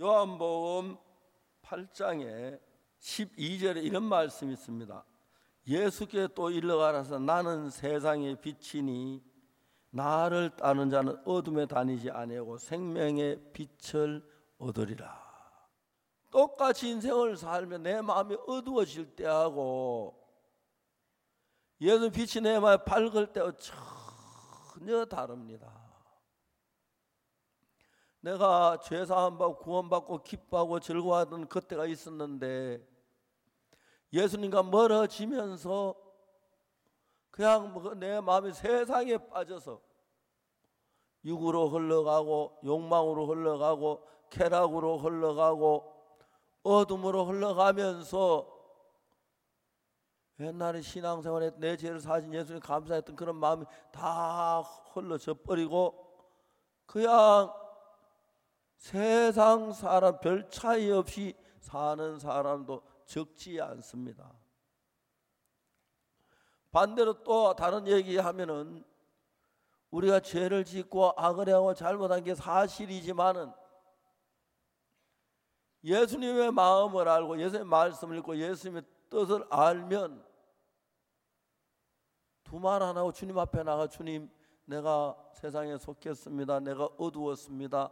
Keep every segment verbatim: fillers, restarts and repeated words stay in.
요한복음 팔 장에 십이 절에 이런 말씀이 있습니다. 예수께 또 일러가라사 나는 세상의 빛이니 나를 따르는 자는 어둠에 다니지 아니하고 생명의 빛을 얻으리라. 똑같이 인생을 살면 내 마음이 어두워질 때하고 예수 빛이 내 마음에 밝을 때하고 전혀 다릅니다. 내가 죄사함받고 구원받고 기뻐하고 즐거워하던 그때가 있었는데 예수님과 멀어지면서 그냥 내 마음이 세상에 빠져서 육으로 흘러가고 욕망으로 흘러가고 쾌락으로 흘러가고 어둠으로 흘러가면서 옛날에 신앙생활에 내 죄를 사신 예수님 감사했던 그런 마음이 다 흘러져 버리고 그냥 세상 사람 별 차이 없이 사는 사람도 적지 않습니다. 반대로 또 다른 얘기하면은 우리가 죄를 짓고 악을 행하고 잘못한 게 사실이지만은 예수님의 마음을 알고 예수님의 말씀을 읽고 예수님의 뜻을 알면 두 말 안 하고 주님 앞에 나가 주님 내가 세상에 속했습니다. 내가 어두웠습니다.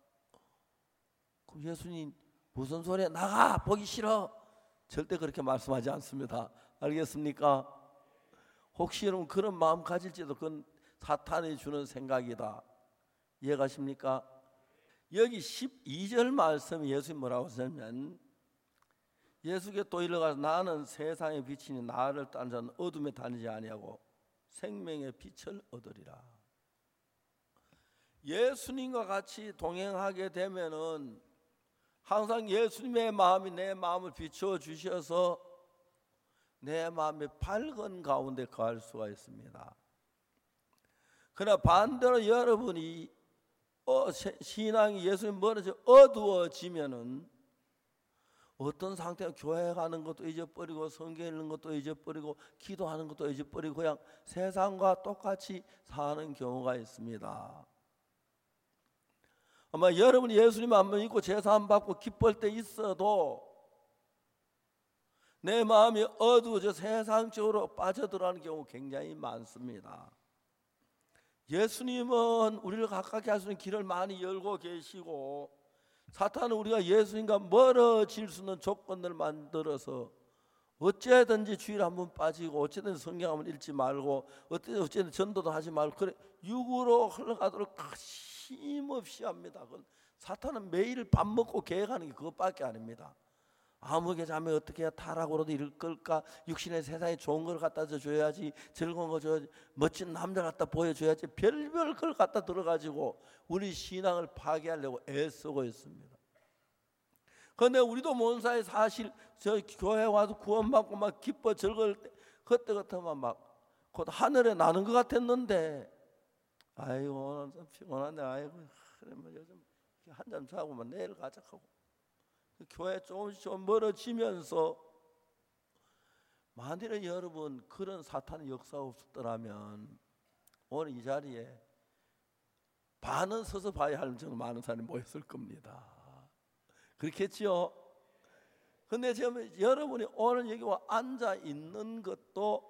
그럼 예수님 무슨 소리야? 나가! 보기 싫어! 절대 그렇게 말씀하지 않습니다. 알겠습니까? 혹시 여러분 그런 마음 가질지도 그건 사탄이 주는 생각이다. 이해가십니까? 여기 십이 절 말씀이 예수님 뭐라고 하냐면 예수께 또 일러가서 나는 세상의 빛이니 나를 따르는 자는 어둠에 다니지 아니하고 생명의 빛을 얻으리라. 예수님과 같이 동행하게 되면은 항상 예수님의 마음이 내 마음을 비추어 주셔서 내 마음이 밝은 가운데 거할 수가 있습니다. 그러나 반대로 여러분이 어, 신앙이 예수님 멀어져 어두워지면은 어떤 상태가 교회 가는 것도 잊어버리고 성경 읽는 것도 잊어버리고 기도하는 것도 잊어버리고 그냥 세상과 똑같이 사는 경우가 있습니다. 아마 여러분이 예수님 한 번 믿고 제사함 받고 기쁠 때 있어도 내 마음이 어두워져 세상 쪽으로 빠져들어가는 경우 굉장히 많습니다. 예수님은 우리를 가깝게 할 수 있는 길을 많이 열고 계시고 사탄은 우리가 예수님과 멀어질 수 있는 조건을 만들어서 어찌든지 주일 한번 빠지고 어찌든 성경 한번 읽지 말고 어찌든 전도도 하지 말고 그래 육으로 흘러가도록 힘없이 합니다. 사탄은 매일 밥 먹고 계획하는 게 그것밖에 아닙니다. 아무개 자매 어떻게 해야 타락으로도 이를 끌까? 육신의 세상에 좋은 걸 갖다 줘야지, 즐거운 거 줘야지, 멋진 남자 갖다 보여줘야지, 별별 걸 갖다 들어가지고 우리 신앙을 파괴하려고 애쓰고 있습니다. 그런데 우리도 뭔 사이 사실 저 교회 와서 구원받고 막 기뻐 즐거울 때 그때 같으면 막 곧 하늘에 나는 것 같았는데 아이고 오늘 좀 피곤하네. 아이고 그래 뭐 요즘 한잔 자고만 내일 가자 하고 교회 조금씩 좀 멀어지면서 만일에 여러분 그런 사탄의 역사가 없었더라면 오늘 이 자리에 반은 서서 봐야 할 정도 많은 사람이 모였을 겁니다. 그렇겠지요? 근데 지금 여러분이 오늘 여기 와 앉아 있는 것도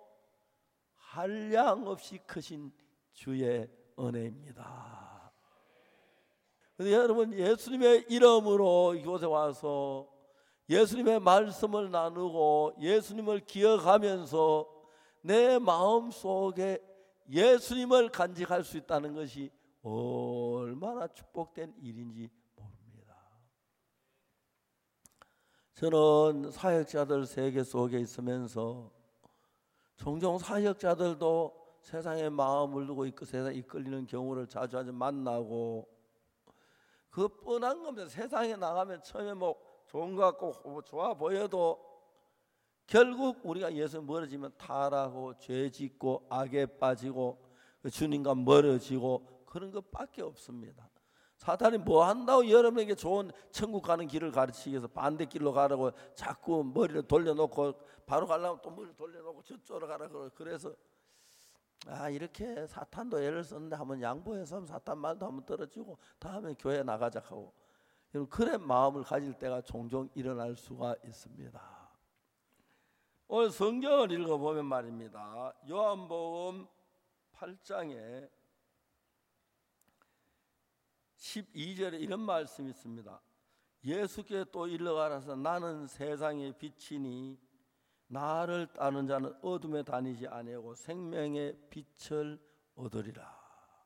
한량없이 크신 주의 은혜입니다. 근데 여러분 예수님의 이름으로 이곳에 와서 예수님의 말씀을 나누고 예수님을 기억하면서 내 마음속에 예수님을 간직할 수 있다는 것이 얼마나 축복된 일인지 모릅니다. 저는 사역자들 세계 속에 있으면서 종종 사역자들도 세상에 마음을 두고 있고 세상에 이끌리는 경우를 자주 자주 만나고 그 뻔한 겁니다. 세상에 나가면 처음에 뭐 좋은 것 같고 좋아 보여도 결국 우리가 예수님 멀어지면 타락하고 죄 짓고 악에 빠지고 주님과 멀어지고 그런 것밖에 없습니다. 사탄이 뭐 한다고 여러분에게 좋은 천국 가는 길을 가르치기 위해서 반대길로 가라고 자꾸 머리를 돌려놓고 바로 가려면 또 머리를 돌려놓고 저쪽으로 가라고 그래서 아 이렇게 사탄도 애를 썼는데 한번 양보해서 사탄 말도 한번 떨어지고 다음에 교회 나가자 하고 여러분 그런 마음을 가질 때가 종종 일어날 수가 있습니다. 오늘 성경을 읽어보면 말입니다. 요한복음 팔 장에 십이 절에 이런 말씀이 있습니다. 예수께 또 일러가라사 나는 세상의 빛이니 나를 따르는 자는 어둠에 다니지 아니하고 생명의 빛을 얻으리라.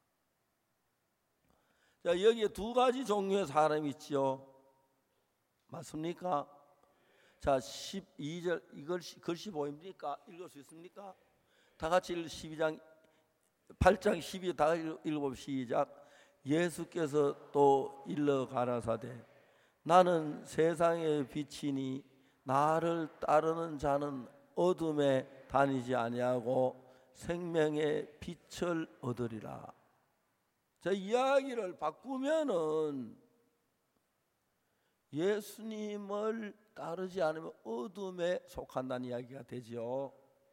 자, 여기에 두 가지 종류의 사람이 있지요. 맞습니까? 자, 십이 절 이걸 글씨 보입니까? 읽을 수 있습니까? 다 같이 십이 장 팔 장 십이 다 읽어봅시다. 시작. 예수께서 또 일러 가라사대 나는 세상의 빛이니 나를 따르는 자는 어둠에 다니지 아니하고 생명의 빛을 얻으리라. 자, 이야기를 바꾸면은 예수님을 따르지 않으면 어둠에 속한다는 이야기가 되죠.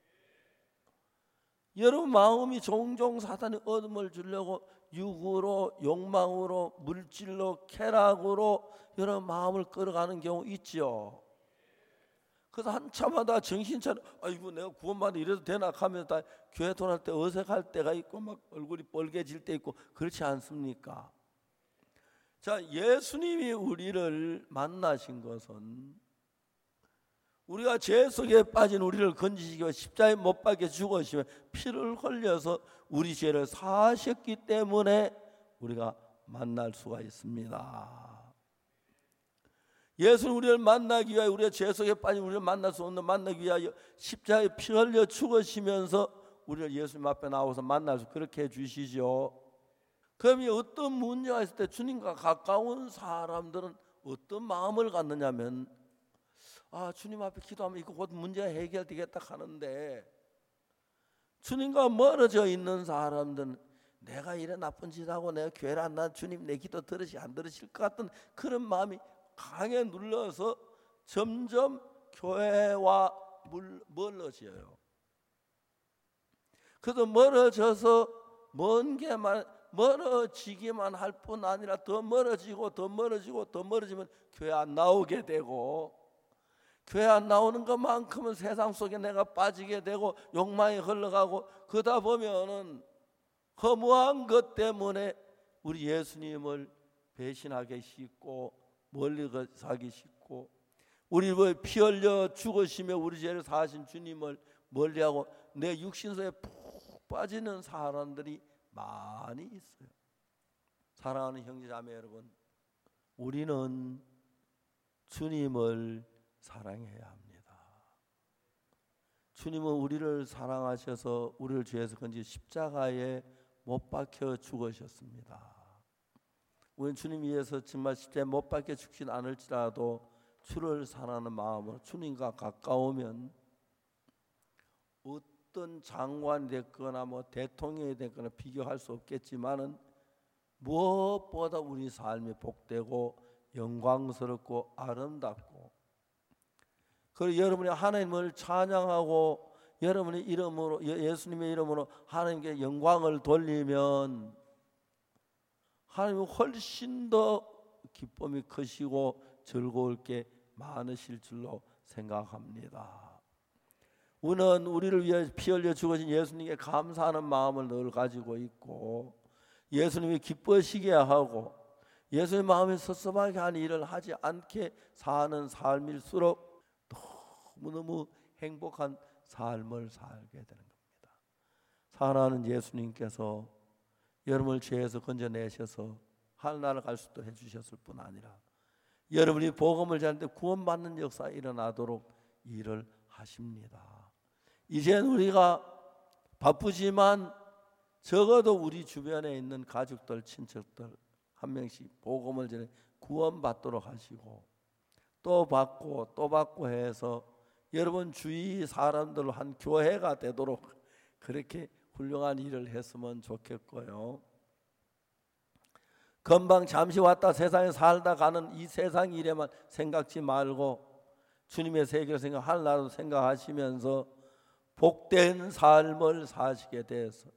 여러분 마음이 종종 사탄이 어둠을 주려고 육으로, 욕망으로, 물질로, 쾌락으로 여러분 마음을 끌어가는 경우 있죠. 그래서 한참마다 정신 차려 아이고 내가 구원받아 이래도 되나 하면서 다 교회 돌아갈 때 어색할 때가 있고 막 얼굴이 뻘개질 때 있고 그렇지 않습니까? 자, 예수님이 우리를 만나신 것은 우리가 죄 속에 빠진 우리를 건지시기 위해 십자가에 못 박혀 죽으시며 피를 흘려서 우리 죄를 사하셨기 때문에 우리가 만날 수가 있습니다. 예수는 우리를 만나기 위하여 우리가 죄 속에 빠진 우리를 만날 수 없는 만나기 위하여 십자가에 피 흘려 죽으시면서 우리를 예수님 앞에 나와서 만날 수 그렇게 해주시죠. 그럼 어떤 문제가 있을 때 주님과 가까운 사람들은 어떤 마음을 갖느냐면 아 주님 앞에 기도하면 이거 곧 문제가 해결되겠다 하는데 주님과 멀어져 있는 사람들은 내가 이래 나쁜 짓 하고 내가 교회를 안 나면 주님 내 기도 들으시 안 들으실 것 같은 그런 마음이 강하게 눌러서 점점 교회와 멀어져요. 그래서 멀어져서 먼 게만 멀어지기만 할 뿐 아니라 더 멀어지고 더 멀어지고 더 멀어지면 교회 안 나오게 되고 교회 안 나오는 것만큼은 세상 속에 내가 빠지게 되고 욕망이 흘러가고 그러다 보면은 허무한 것 때문에 우리 예수님을 배신하기 쉽고 멀리 가기 쉽고 우리를 피 흘려 죽으시며 우리 죄를 사하신 주님을 멀리하고 내 육신소에 푹 빠지는 사람들이 많이 있어요. 사랑하는 형제자매 여러분, 우리는 주님을 사랑해야 합니다. 주님은 우리를 사랑하셔서 우리를 죄에서 건지 십자가에 못 박혀 죽으셨습니다. 우리는 주님 위해서 정말 십자가에 못 박혀 죽진 않을지라도 주를 사랑하는 마음으로 주님과 가까우면 어떤 장관이 됐거나 뭐 대통령이 됐거나 비교할 수 없겠지만은 무엇보다 우리 삶이 복되고 영광스럽고 아름답고 그리고 여러분이 하나님을 찬양하고 여러분의 이름으로 예수님의 이름으로 하나님께 영광을 돌리면 하나님은 훨씬 더 기쁨이 크시고 즐거울 게 많으실 줄로 생각합니다. 우리는 우리를 위해 피 흘려 죽으신 예수님께 감사하는 마음을 늘 가지고 있고 예수님이 기뻐하시게 하고 예수의 마음에 섭섭하게 하는 일을 하지 않게 사는 삶일수록 너무너무 행복한 삶을 살게 되는 겁니다. 사랑하는 예수님께서 여러분을 죄에서 건져내셔서 하늘나라를 갈 수 있도록 해주셨을 뿐 아니라 여러분이 복음을 전하는데 구원받는 역사가 일어나도록 일을 하십니다. 이젠 우리가 바쁘지만 적어도 우리 주변에 있는 가족들, 친척들 한 명씩 복음을 전해 구원받도록 하시고 또 받고 또 받고 해서 여러분 주위 사람들로 한 교회가 되도록 그렇게 훌륭한 일을 했으면 좋겠고요. 금방 잠시 왔다 세상에 살다 가는 이 세상 일에만 생각지 말고 주님의 세계를 생각, 하늘나라도 생각하시면서 복된 삶을 사시게 돼서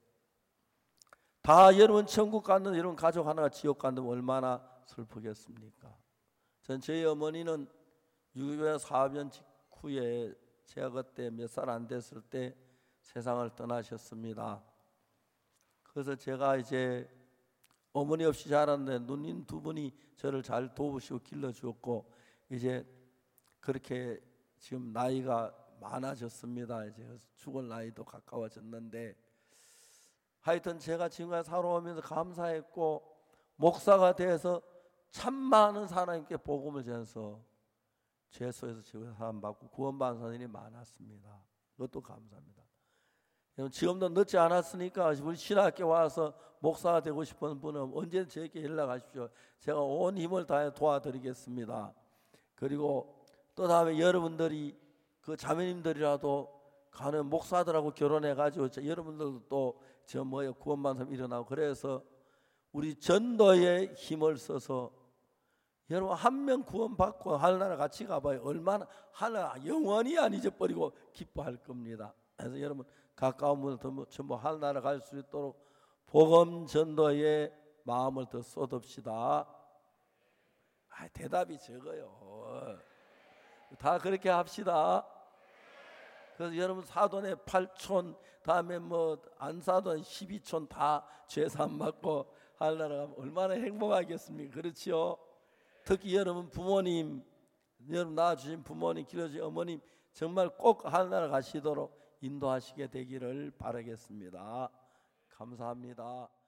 다 여러분 천국 가는 여러분 가족 하나가 지옥 간다면 얼마나 슬프겠습니까? 전 저희 어머니는 육이오사 년 직후에 제가 그때 몇 살 안 됐을 때 세상을 떠나셨습니다. 그래서 제가 이제 어머니 없이 자랐는데 누님 두 분이 저를 잘 도우시고 길러주었고, 이제 그렇게 지금 나이가 많아졌습니다. 이제 죽을 나이도 가까워졌는데, 하여튼 제가 지금까지 살아오면서 감사했고, 목사가 돼서 참 많은 사람께 복음을 전해서 죄소에서 지금 사람받고 구원받은 사람이 많았습니다. 그것도 감사합니다. 지금도 늦지 않았으니까 우리 신학교 와서 목사가 되고 싶은 분은 언제든 저에게 연락하십시오. 제가 온 힘을 다해 도와드리겠습니다. 그리고 또 다음에 여러분들이 그 자매님들이라도 가는 목사들하고 결혼해가지고 여러분들도 또 저 뭐예요 구원받은 사람 일어나고, 그래서 우리 전도에 힘을 써서 여러분 한 명 구원받고 하늘나라 같이 가봐요. 얼마나 하나 영원히 안 잊어버리고 기뻐할 겁니다. 그래서 여러분 가까운 분들 전부 하늘나라 갈 수 있도록 복음 전도에 마음을 더 쏟읍시다. 아, 대답이 적어요. 다 그렇게 합시다. 그래서 여러분 사돈의 팔촌, 다음에 뭐 안사돈 십이촌 다 죄산 받고 하늘나라 가면 얼마나 행복하겠습니까? 그렇지요? 특히 여러분 부모님, 여러분 낳아주신 부모님, 길러주신 어머님 정말 꼭 하늘나라 가시도록 인도하시게 되기를 바라겠습니다. 감사합니다.